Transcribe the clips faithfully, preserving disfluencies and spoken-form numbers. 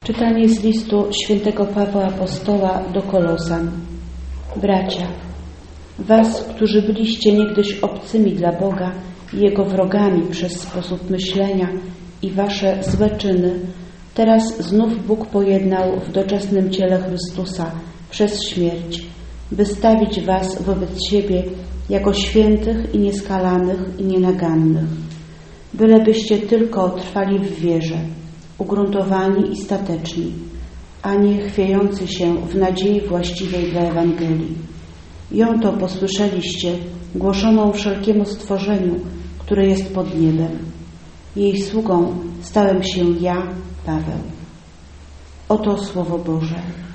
Czytanie z listu świętego Pawła Apostoła do Kolosan. Bracia, was, którzy byliście niegdyś obcymi dla Boga i Jego wrogami przez sposób myślenia i wasze złe czyny, teraz znów Bóg pojednał w doczesnym ciele Chrystusa przez śmierć, by stawić was wobec siebie jako świętych i nieskalanych i nienagannych, bylebyście tylko trwali w wierze, ugruntowani i stateczni, a nie chwiejący się w nadziei właściwej dla Ewangelii. Ją to posłyszeliście, głoszoną wszelkiemu stworzeniu, które jest pod niebem. Jej sługą stałem się ja, Paweł. Oto Słowo Boże.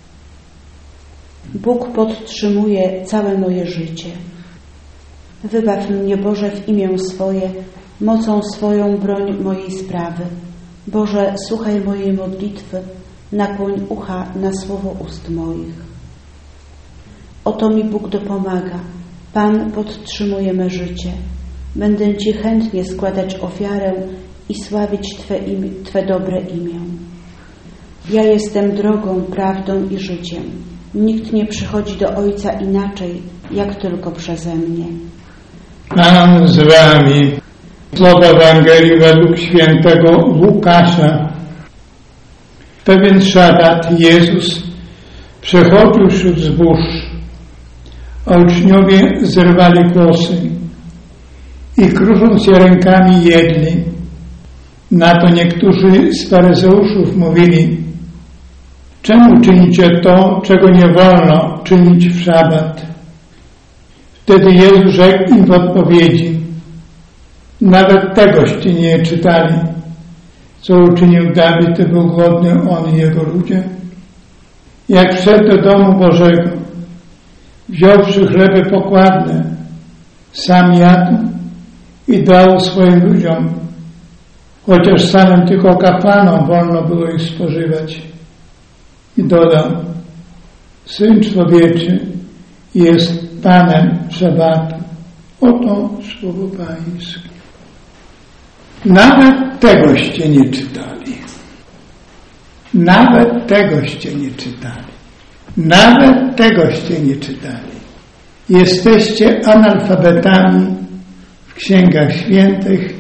Bóg podtrzymuje całe moje życie. Wybaw mnie, Boże, w imię swoje, mocą swoją broń mojej sprawy. Boże, słuchaj mojej modlitwy, nakłoń ucha na słowo ust moich. Oto mi Bóg dopomaga, Pan podtrzymuje me życie. Będę Ci chętnie składać ofiarę i sławić Twe, imię, Twe dobre imię. Ja jestem drogą, prawdą i życiem. Nikt nie przychodzi do Ojca inaczej, jak tylko przeze mnie. Pan z Wami. Słowa Ewangelii według świętego Łukasza. W pewien szabat Jezus przechodził wśród zbóż, a uczniowie zrywali kłosy i krusząc je rękami jedli. Na to niektórzy z faryzeuszów mówili: czemu czynicie to, czego nie wolno czynić w szabat? Wtedy Jezus rzekł im w odpowiedzi: nawet tegoście nie czytali, co uczynił Dawid, gdy był głodny, on i jego ludzie. Jak wszedł do domu Bożego, wziąwszy chleby pokładne, sam jadł i dał swoim ludziom, chociaż samym tylko kapłanom wolno było ich spożywać. I dodał: Syn Człowieczy jest Panem szabatu. Oto słowo Pańskie. Nawet tegoście nie czytali. Nawet tegoście nie czytali. Nawet tegoście nie czytali. Jesteście analfabetami w księgach świętych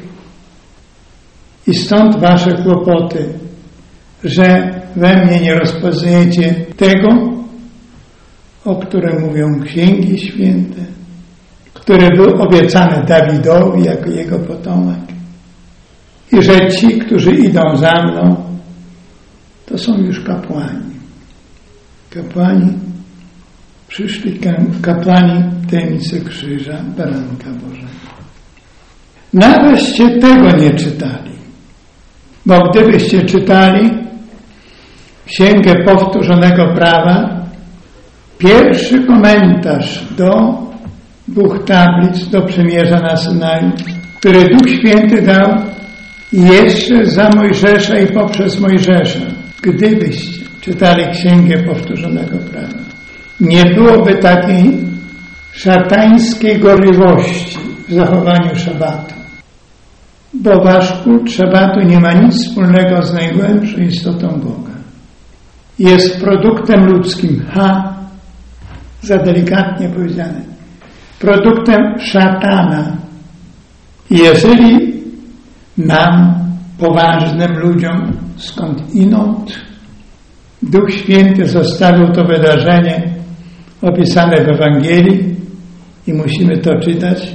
i stąd wasze kłopoty, że we mnie nie rozpoznajecie tego, o którym mówią księgi święte, które były obiecane Dawidowi jako jego potomek. I że ci, którzy idą za mną, to są już kapłani. Kapłani, przyszli kapłani tajemnicy krzyża, baranka Bożego. Nawetście tego nie czytali, bo gdybyście czytali Księgę Powtórzonego Prawa, pierwszy komentarz do dwóch tablic, do przymierza na Synaju, który Duch Święty dał jeszcze za Mojżesza i poprzez Mojżesza, gdybyście czytali Księgę Powtórzonego Prawa, nie byłoby takiej szatańskiej gorliwości w zachowaniu szabatu, bo wasz kult szabatu nie ma nic wspólnego z najgłębszą istotą Boga. Jest produktem ludzkim, ha, za delikatnie powiedziane, produktem szatana. I jeżeli nam, poważnym ludziom, skąd inąd Duch Święty zostawił to wydarzenie opisane w Ewangelii i musimy to czytać,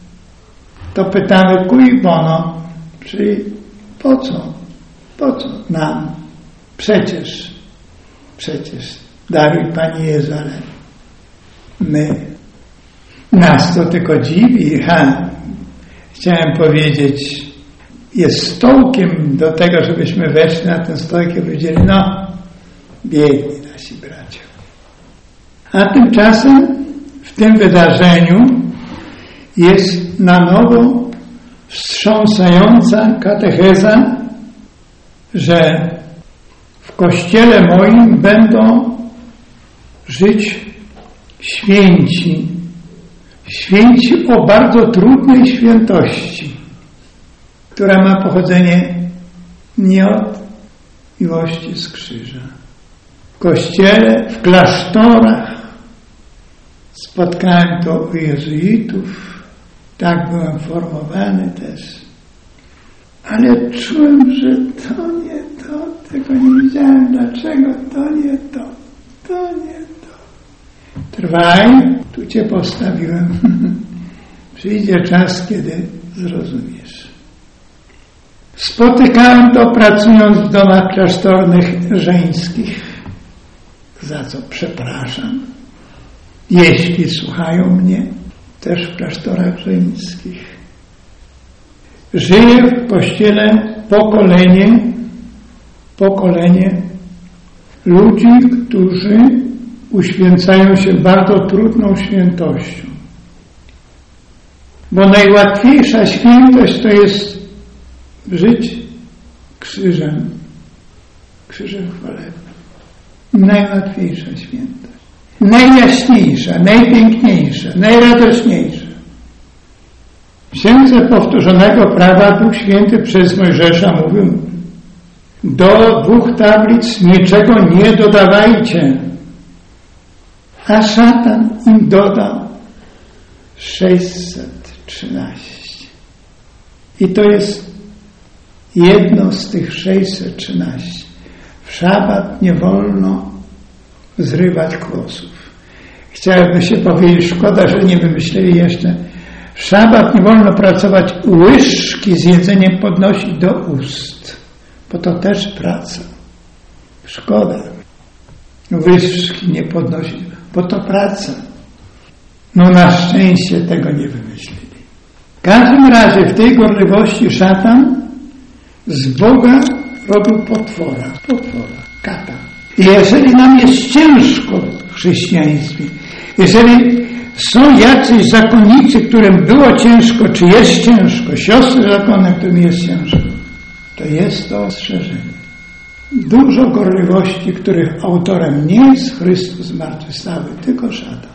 to pytamy cui bono, czyli po co? Po co nam? Przecież, przecież, daruj Panie Jezu, ale my, nas to tylko dziwi, ha, chciałem powiedzieć, jest stołkiem do tego, żebyśmy weszli na ten stołek i powiedzieli: no, biedni nasi bracia. A tymczasem w tym wydarzeniu jest na nowo wstrząsająca katecheza, że w Kościele moim będą żyć święci. Święci o bardzo trudnej świętości, która ma pochodzenie nie od miłości z krzyża. W kościele, w klasztorach spotkałem to u jezuitów, tak byłem formowany też. Ale czułem, że to nie to, tego nie wiedziałem dlaczego, to nie to, to nie to. Trwaj, tu Cię postawiłem. Przyjdzie czas, kiedy zrozumiesz. Spotykałem to pracując w domach klasztornych żeńskich, za co przepraszam. Jeśli słuchają mnie, też w klasztorach żeńskich. Żyje w Kościele pokolenie, pokolenie ludzi, którzy uświęcają się bardzo trudną świętością. Bo najłatwiejsza świętość to jest żyć krzyżem, krzyżem chwalebnym. Najłatwiejsza świętość. Najjaśniejsza, najpiękniejsza, najradośniejsza. W Księdze Powtórzonego Prawa Duch Święty przez Mojżesza mówił: do dwóch tablic niczego nie dodawajcie. A szatan im dodał sześćset trzynaście. I to jest jedno z tych sześćset trzynaście. W szabat nie wolno zrywać kłosów. Chciałoby się powiedzieć, szkoda, że nie wymyśleli jeszcze. W szabat nie wolno pracować, łyżki z jedzeniem podnosić do ust, bo to też praca. Szkoda. Łyżki nie podnosić, bo to praca. No na szczęście tego nie wymyślili. W każdym razie w tej gorliwości szatan z Boga robił potwora. Potwora, kata. I jeżeli nam jest ciężko w chrześcijaństwie, jeżeli są jacyś zakonnicy, którym było ciężko, czy jest ciężko, siostry zakonne, którym jest ciężko, to jest to ostrzeżenie. Dużo gorliwości, których autorem nie jest Chrystus zmartwychwstały, tylko szatan.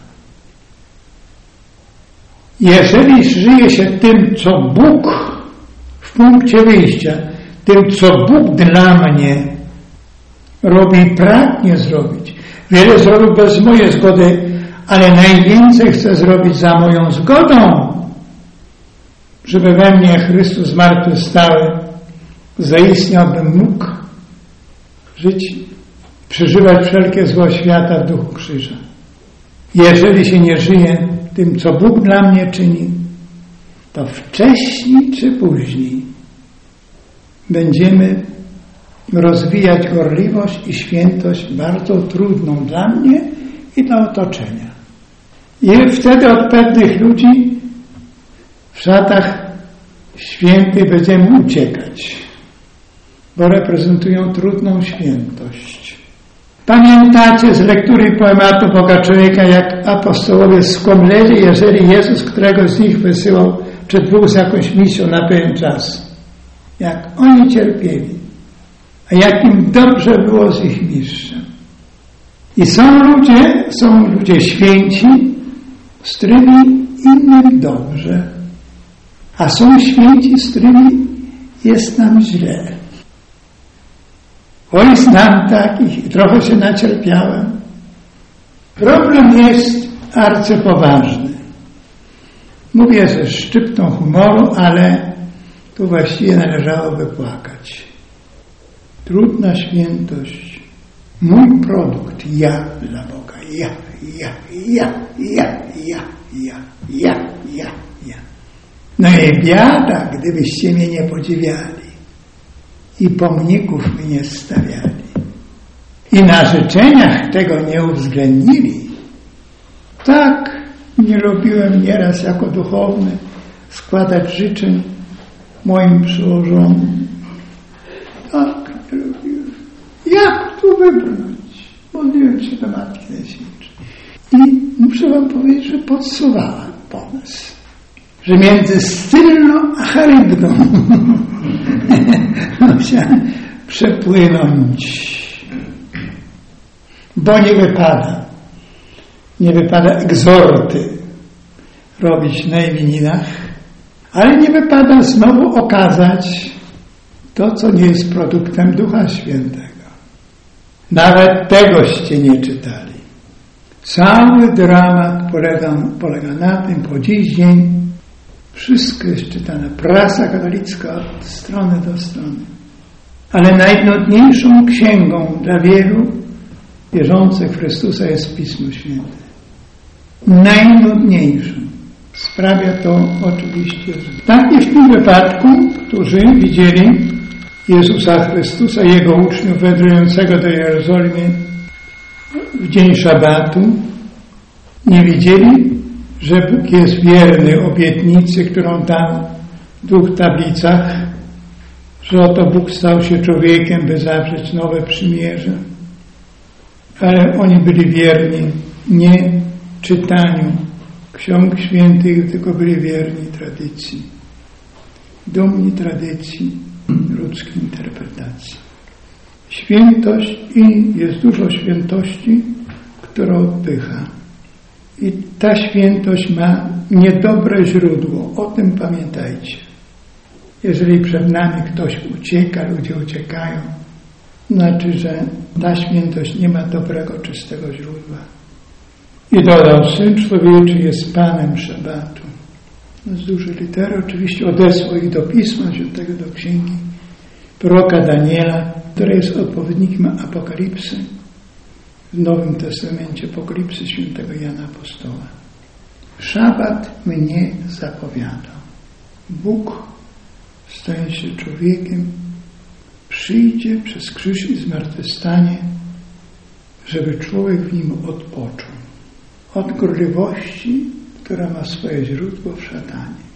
Jeżeli żyje się tym, co Bóg w punkcie wyjścia, tym, co Bóg dla mnie robi i pragnie zrobić. Wiele zrobił bez mojej zgody, ale najwięcej chce zrobić za moją zgodą, żeby we mnie Chrystus zmartwychwstały zaistniał, bym mógł żyć, przeżywać wszelkie zło świata w duchu krzyża. Jeżeli się nie żyje tym, co Bóg dla mnie czyni, to wcześniej czy później będziemy rozwijać gorliwość i świętość bardzo trudną dla mnie i dla otoczenia. I wtedy od pewnych ludzi w szatach świętych będziemy uciekać, bo reprezentują trudną świętość. Pamiętacie z lektury poematu Boga Człowieka, jak apostołowie skomleli, jeżeli Jezus któregoś z nich wysyłał, czy dwóch z jakąś misją na pewien czas. Jak oni cierpieli, a jak im dobrze było z ich mistrzem. I są ludzie, są ludzie święci, z którymi innym dobrze, a są święci, z którymi jest nam źle. Oj, znam takich i trochę się nacierpiałem. Problem jest arcypoważny. Mówię ze szczyptą humoru, ale tu właściwie należałoby płakać. Trudna świętość. Mój produkt. Ja dla Boga. Ja, ja, ja, ja, ja, ja, ja, ja, ja. No i biada, gdybyście mnie nie podziwiali i pomników mi nie stawiali i na życzeniach tego nie uwzględnili. Tak nie lubiłem nieraz jako duchowny składać życzeń moim przełożonym. Tak nie lubiłem. Jak tu wybrnąć? Modliłem się do Matki Najświętszej. I muszę wam powiedzieć, że podsuwałem pomysł, że między Stylną a Charybdą musiałem przepłynąć. Bo nie wypada, nie wypada egzorty robić na imieninach, ale nie wypada znowu okazać to, co nie jest produktem Ducha Świętego. Nawet tegoście nie czytali. Cały dramat polega, polega na tym, po dziś dzień wszystko jest czytane. Prasa katolicka od strony do strony. Ale najnudniejszą księgą dla wielu wierzących w Chrystusa jest Pismo Święte. Najnudniejszą. Sprawia to oczywiście, że tak jest w tym wypadku, którzy widzieli Jezusa Chrystusa i Jego uczniów wędrującego do Jerozolimy w dzień szabatu, nie widzieli, że Bóg jest wierny obietnicy, którą dał w dwóch tablicach, że oto Bóg stał się człowiekiem, by zawrzeć nowe przymierze. Ale oni byli wierni nie czytaniu ksiąg świętych, tylko byli wierni tradycji. Dumni tradycji ludzkiej interpretacji. Świętość i jest dużo świętości, która odpycha. I ta świętość ma niedobre źródło. O tym pamiętajcie. Jeżeli przed nami ktoś ucieka, ludzie uciekają, znaczy, że ta świętość nie ma dobrego, czystego źródła. I dodał, Syn Człowieczy jest Panem szabatu. Z dużej litery oczywiście odesłał ich do Pisma Świętego, do księgi proroka Daniela, która jest odpowiednikiem Apokalipsy. W Nowym Testamencie Apokalipsy Świętego Jana Apostoła. Szabat mnie zapowiada. Bóg, stając się człowiekiem, przyjdzie przez krzyż i zmartwychwstanie, żeby człowiek w nim odpoczął. Od gorliwości, która ma swoje źródło w szatanie.